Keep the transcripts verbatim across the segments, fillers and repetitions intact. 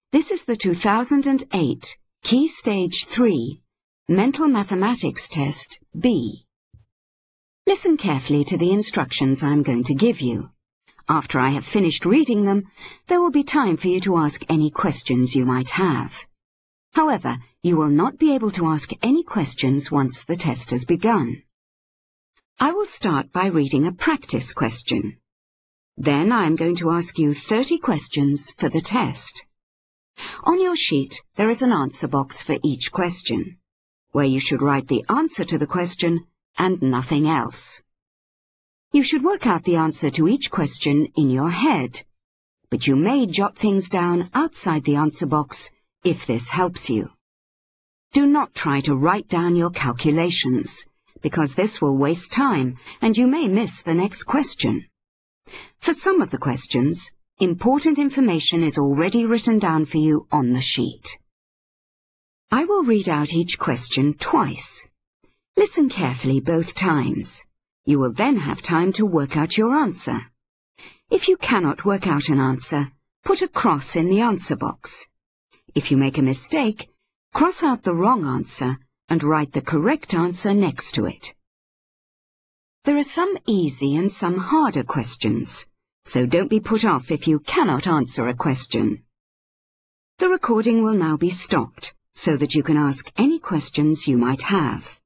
This is the two thousand eight Key Stage three Mental Mathematics Test B. Listen carefully to the instructions I'm going to give you. After I have finished reading them, there will be time for you to ask any questions you might have. However, you will not be able to ask any questions once the test has begun. I will start by reading a practice question. Then I am going to ask you thirty questions for the test. On your sheet, there is an answer box for each question, where you should write the answer to the question and nothing else. You should work out the answer to each question in your head, but you may jot things down outside the answer box if this helps you. Do not try to write down your calculations, because this will waste time and you may miss the next question. For some of the questions, important information is already written down for you on the sheet. I will read out each question twice. Listen carefully both times. You will then have time to work out your answer. If you cannot work out an answer, put a cross in the answer box. If you make a mistake, cross out the wrong answer and write the correct answer next to it. There are some easy and some harder questions, so don't be put off if you cannot answer a question. The recording will now be stopped so that you can ask any questions you might have.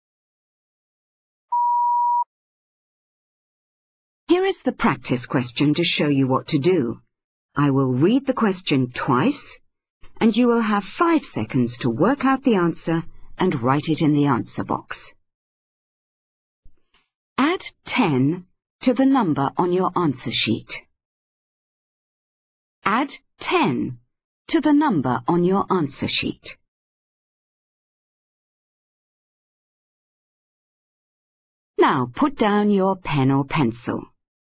Here is the practice question to show you what to do. I will read the question twice, and you will have five seconds to work out the answer and write it in the answer box. Add ten to the number on your answer sheet. Add ten to the number on your answer sheet. Now put down your pen or pencil.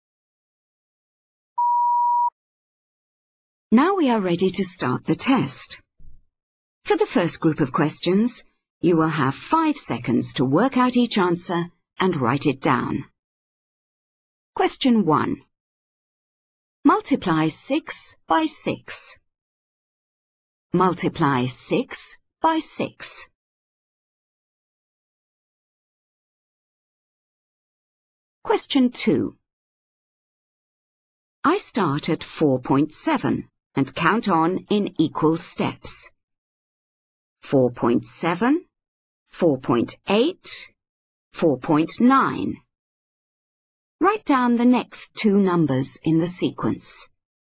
Now we are ready to start the test. For the first group of questions, you will have five seconds to work out each answer and write it down. Question one. Multiply six by six. Multiply six by six. Question two. I start at four point seven and count on in equal steps. four point seven, four point eight, four point nine. Write down the next two numbers in the sequence.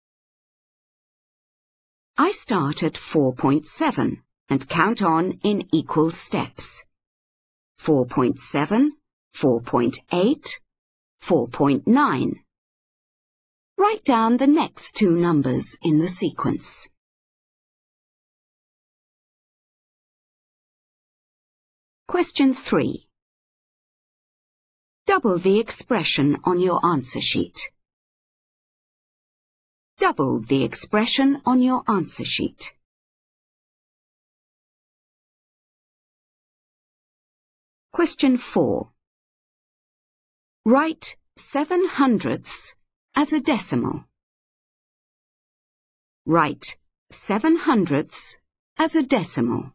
I start at four point seven and count on in equal steps. four point seven, four point eight, four point nine. Write down the next two numbers in the sequence. Question three. Double the expression on your answer sheet. Double the expression on your answer sheet. Question four. Write seven hundredths as a decimal. Write seven hundredths as a decimal.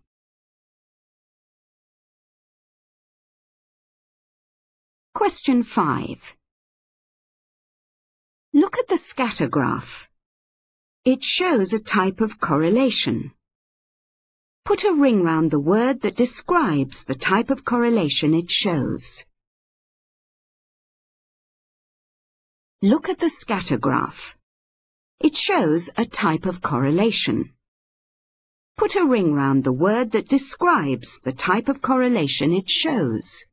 Question five. Look at the scatter graph. It shows a type of correlation. Put a ring round the word that describes the type of correlation it shows. Look at the scatter graph. It shows a type of correlation. Put a ring round the word that describes the type of correlation it shows.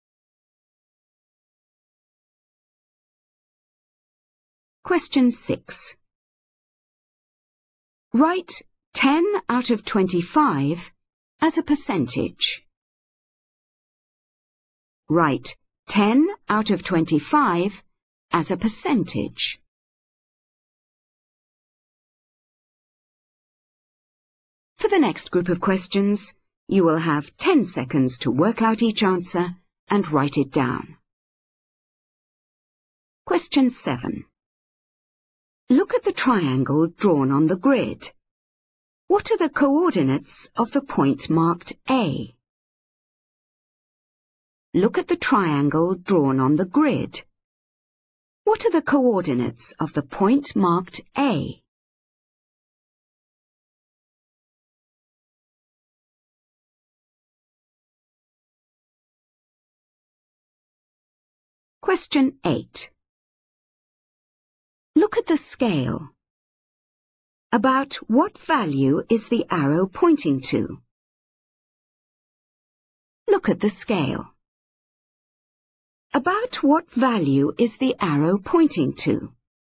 Question six. Write ten out of twenty-five as a percentage. Write ten out of twenty-five as a percentage. For the next group of questions, you will have ten seconds to work out each answer and write it down. Question seven. Look at the triangle drawn on the grid. What are the coordinates of the point marked A? Look at the triangle drawn on the grid. What are the coordinates of the point marked A? Question eight. Look at the scale. About what value is the arrow pointing to? Look at the scale. About what value is the arrow pointing to?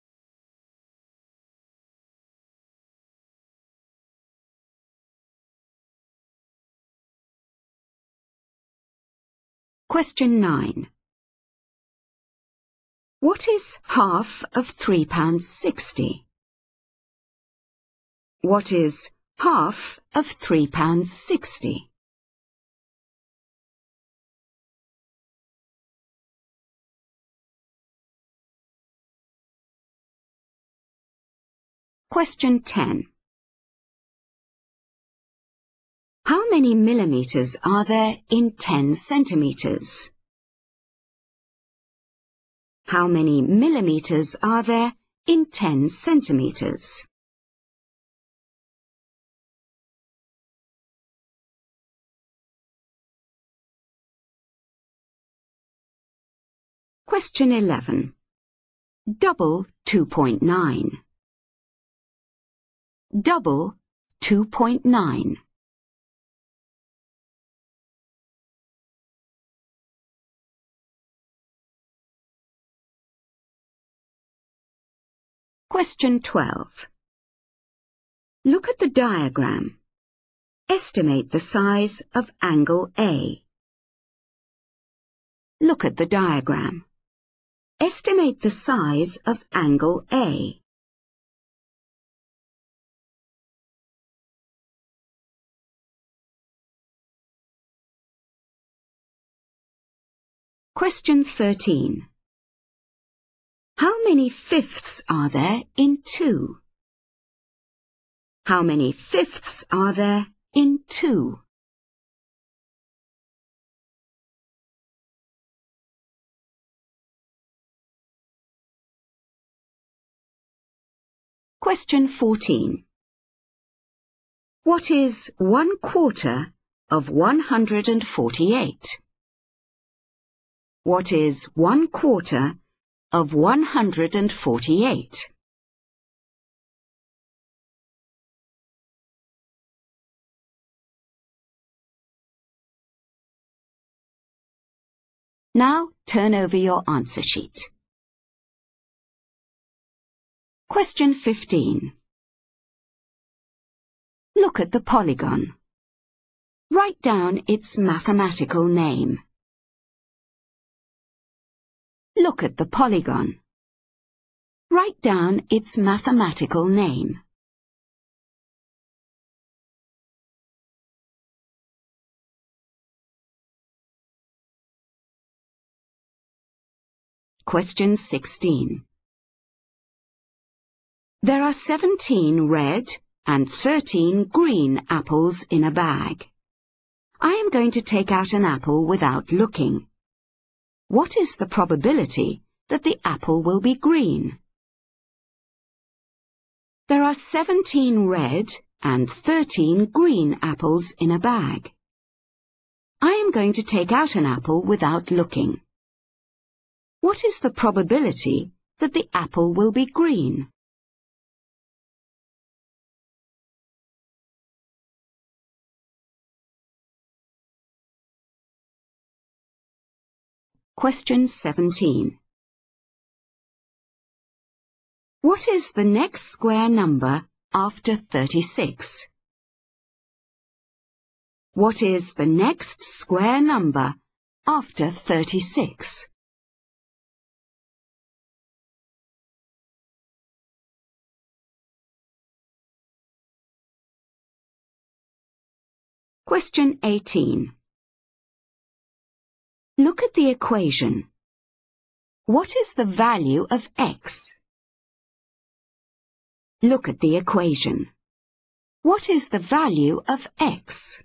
Question nine. What is half of three pounds sixty? What is half of three pounds sixty? Question ten. How many millimeters are there in ten centimeters? How many millimeters are there in ten centimeters? Question eleven. Double two point nine. Double two point nine. Question twelve. Look at the diagram. Estimate the size of angle A. Look at the diagram. Estimate the size of angle A. Question thirteen. How many fifths are there in two? How many fifths are there in two? Question fourteen. What is one quarter of one hundred and forty-eight? What is one quarter of one hundred and forty-eight? Now turn over your answer sheet. Question fifteen. Look at the polygon. Write down its mathematical name. Look at the polygon. Write down its mathematical name. Question sixteen. There are seventeen red and thirteen green apples in a bag. I am going to take out an apple without looking. What is the probability that the apple will be green? There are seventeen red and thirteen green apples in a bag. I am going to take out an apple without looking. What is the probability that the apple will be green? Question seventeen. What is the next square number after thirty-six? What is the next square number after thirty-six? Question eighteen. Look at the equation. What is the value of x? Look at the equation. What is the value of x?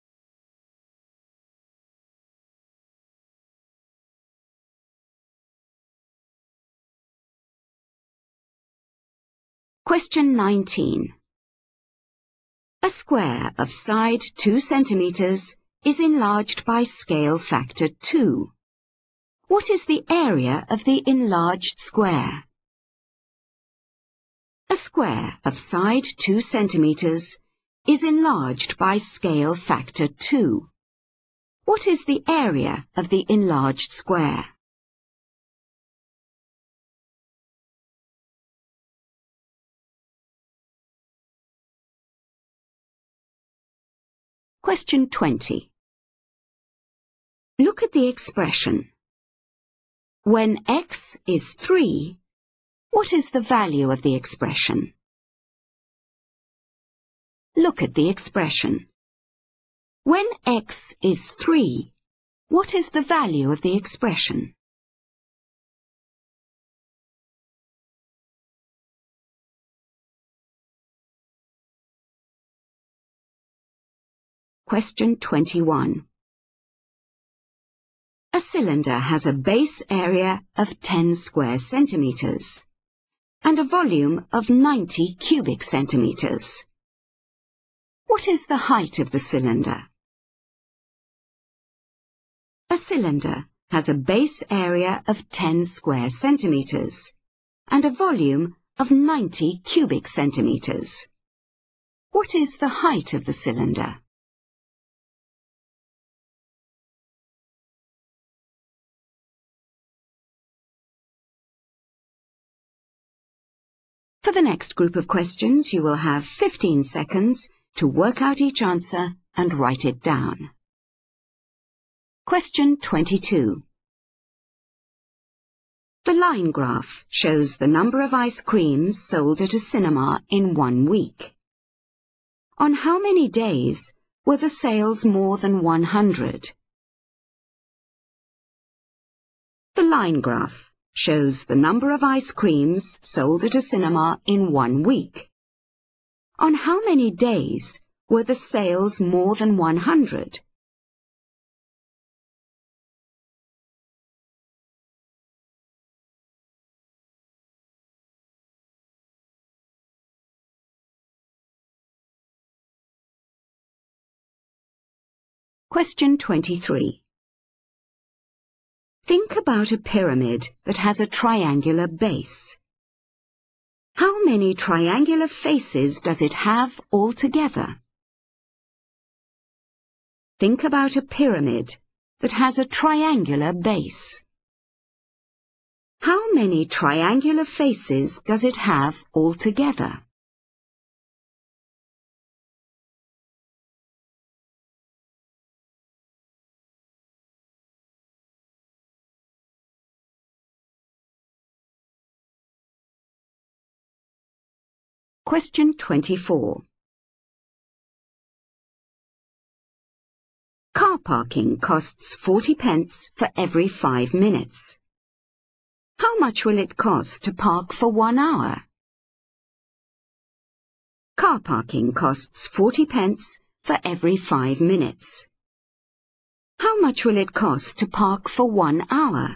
Question nineteen. A square of side two centimeters is enlarged by scale factor two. What is the area of the enlarged square? A square of side two centimeters is enlarged by scale factor two. What is the area of the enlarged square? Question twenty. Look at the expression. When x is three, what is the value of the expression? Look at the expression. When x is three, what is the value of the expression? Question twenty-one. A cylinder has a base area of ten square centimeters and a volume of ninety cubic centimeters. What is the height of the cylinder? A cylinder has a base area of ten square centimeters and a volume of ninety cubic centimeters. What is the height of the cylinder? For the next group of questions, you will have fifteen seconds to work out each answer and write it down. Question twenty-two. The line graph shows the number of ice creams sold at a cinema in one week. On how many days were the sales more than one hundred? The line graph shows the number of ice creams sold at a cinema in one week. On how many days were the sales more than one hundred? Question twenty-three. Think about a pyramid that has a triangular base. How many triangular faces does it have altogether? Think about a pyramid that has a triangular base. How many triangular faces does it have altogether? Question twenty-four. Car parking costs forty pence for every five minutes. How much will it cost to park for one hour? Car parking costs forty pence for every five minutes. How much will it cost to park for one hour?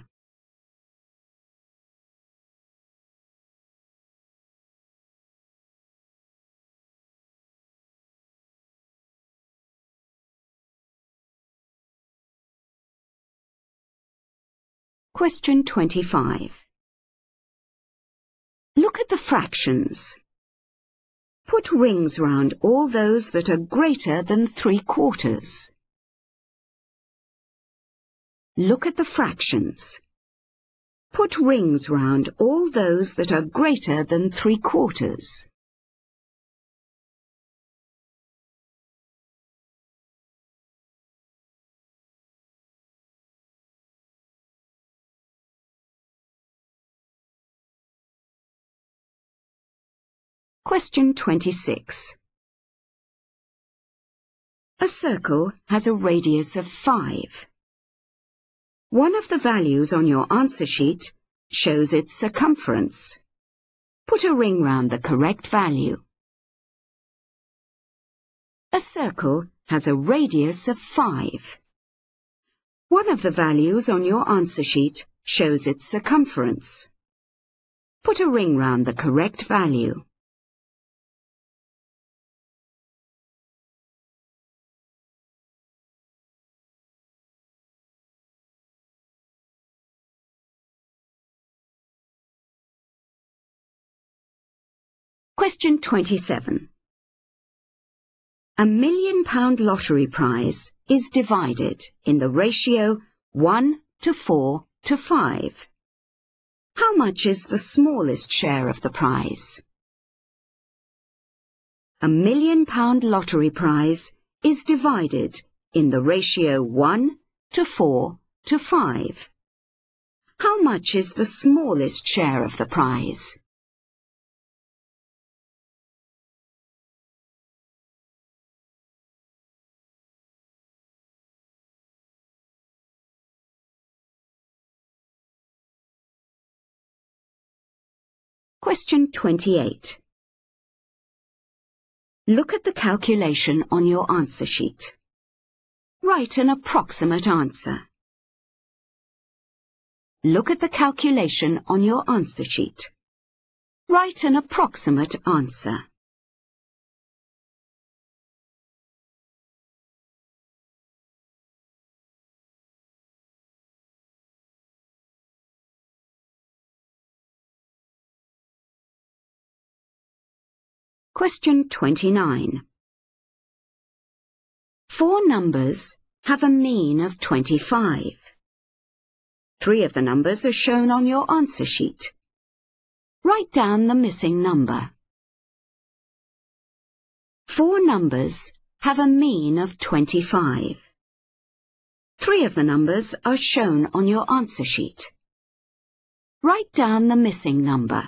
Question twenty-five. Look at the fractions. Put rings round all those that are greater than three quarters. Look at the fractions. Put rings round all those that are greater than three quarters. Question twenty-six. A circle has a radius of five. One of the values on your answer sheet shows its circumference. Put a ring round the correct value. A circle has a radius of five. One of the values on your answer sheet shows its circumference. Put a ring round the correct value. Question twenty-seven. A million pound lottery prize is divided in the ratio one to four to five. How much is the smallest share of the prize? A million pound lottery prize is divided in the ratio one to four to five. How much is the smallest share of the prize? Question twenty-eight. Look at the calculation on your answer sheet. Write an approximate answer. Look at the calculation on your answer sheet. Write an approximate answer. Question twenty-nine. Four numbers have a mean of twenty-five. Three of the numbers are shown on your answer sheet. Write down the missing number. Four numbers have a mean of twenty-five. Three of the numbers are shown on your answer sheet. Write down the missing number.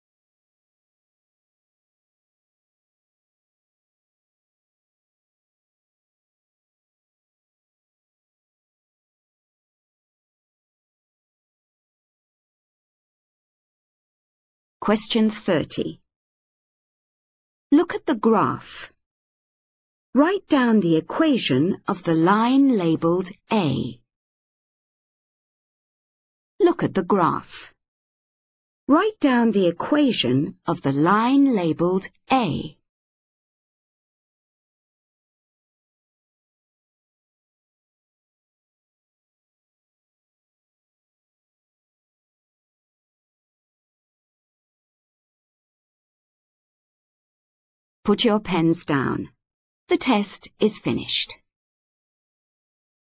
Question thirty. Look at the graph. Write down the equation of the line labelled A. Look at the graph. Write down the equation of the line labelled A. Put your pens down. The test is finished.